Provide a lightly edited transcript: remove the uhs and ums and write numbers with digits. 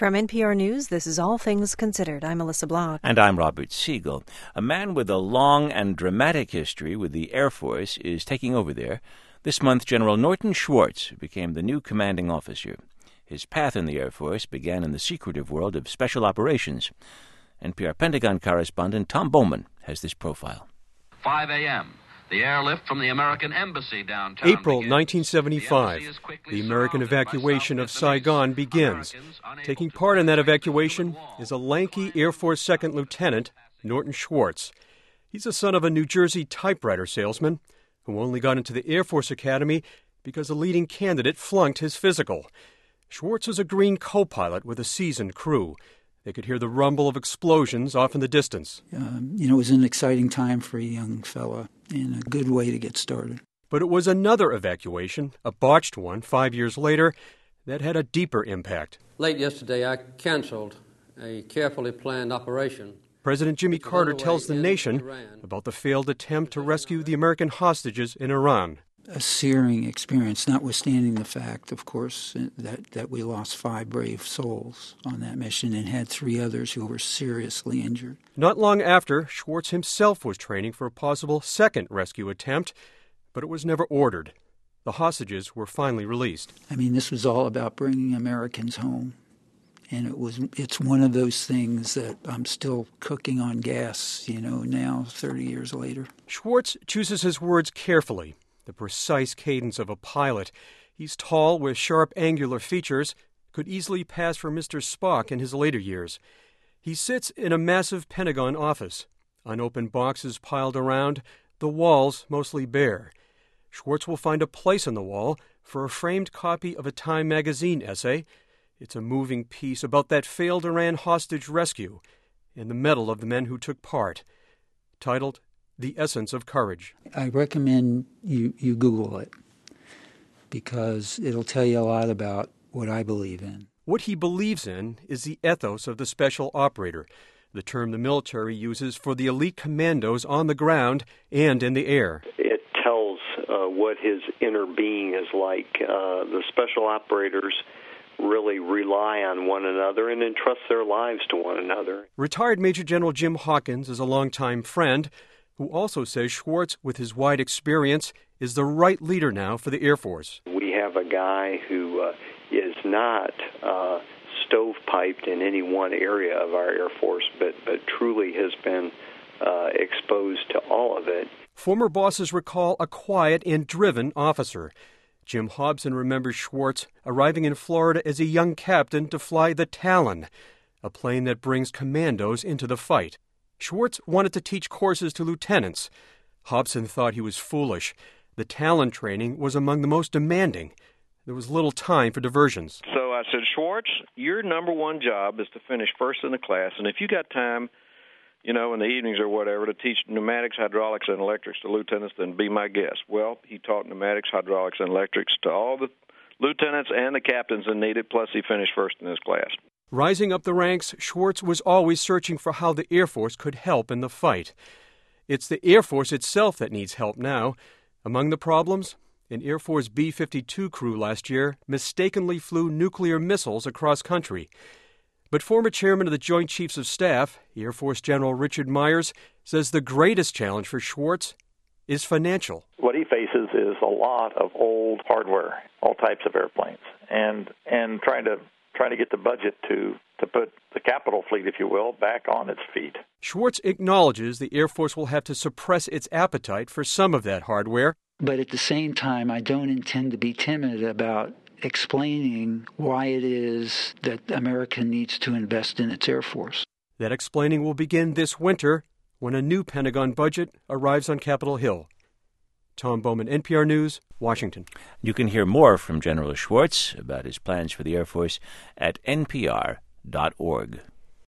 From NPR News, this is All Things Considered. I'm Melissa Block. And I'm Robert Siegel. A man with a long and dramatic history with the Air Force is taking over there. This month, General Norton Schwartz became the new commanding officer. His path in the Air Force began in the secretive world of special operations. NPR Pentagon correspondent Tom Bowman has this profile. 5 a.m. The airlift from the American Embassy downtown April 1975. The American evacuation of Saigon begins. Taking part in that evacuation is a lanky Air Force Second Lieutenant, Norton Schwartz. He's the son of a New Jersey typewriter salesman who only got into the Air Force Academy because a leading candidate flunked his physical. Schwartz was a green co-pilot with a seasoned crew. They could hear the rumble of explosions off in the distance. It was an exciting time for a young fella and a good way to get started. But it was another evacuation, a botched one 5 years later, that had a deeper impact. Late yesterday, I canceled a carefully planned operation. President Jimmy Carter tells the nation about the failed attempt to rescue the American hostages in Iran. A searing experience, notwithstanding the fact, of course, that we lost 5 brave souls on that mission and had 3 others who were seriously injured. Not long after, Schwartz himself was training for a possible second rescue attempt, but it was never ordered. The hostages were finally released. This was all about bringing Americans home. And it's one of those things that I'm still cooking on gas, now 30 years later. Schwartz chooses his words carefully. The precise cadence of a pilot. He's tall with sharp angular features, could easily pass for Mr. Spock in his later years. He sits in a massive Pentagon office. Unopened boxes piled around, the walls mostly bare. Schwartz will find a place on the wall for a framed copy of a Time magazine essay. It's a moving piece about that failed Iran hostage rescue and the mettle of the men who took part, titled The Essence of Courage. I recommend you Google it because it'll tell you a lot about what I believe in. What he believes in is the ethos of the special operator, the term the military uses for the elite commandos on the ground and in the air. It tells what his inner being is like. The special operators really rely on one another and entrust their lives to one another. Retired Major General Jim Hawkins is a longtime friend who also says Schwartz, with his wide experience, is the right leader now for the Air Force. We have a guy who is not stovepiped in any one area of our Air Force, but truly has been exposed to all of it. Former bosses recall a quiet and driven officer. Jim Hobson remembers Schwartz arriving in Florida as a young captain to fly the Talon, a plane that brings commandos into the fight. Schwartz wanted to teach courses to lieutenants. Hobson thought he was foolish. The Talon training was among the most demanding. There was little time for diversions. So I said, Schwartz, your number one job is to finish first in the class, and if you got time, in the evenings or whatever, to teach pneumatics, hydraulics, and electrics to lieutenants, then be my guest. Well, he taught pneumatics, hydraulics, and electrics to all the lieutenants and the captains that needed, plus he finished first in his class. Rising up the ranks, Schwartz was always searching for how the Air Force could help in the fight. It's the Air Force itself that needs help now. Among the problems, an Air Force B-52 crew last year mistakenly flew nuclear missiles across country. But former chairman of the Joint Chiefs of Staff, Air Force General Richard Myers, says the greatest challenge for Schwartz is financial. What he faces is a lot of old hardware, all types of airplanes, and trying to get the budget to put the capital fleet, if you will, back on its feet. Schwartz acknowledges the Air Force will have to suppress its appetite for some of that hardware. But at the same time, I don't intend to be timid about explaining why it is that America needs to invest in its Air Force. That explaining will begin this winter when a new Pentagon budget arrives on Capitol Hill. Tom Bowman, NPR News, Washington. You can hear more from General Schwartz about his plans for the Air Force at npr.org.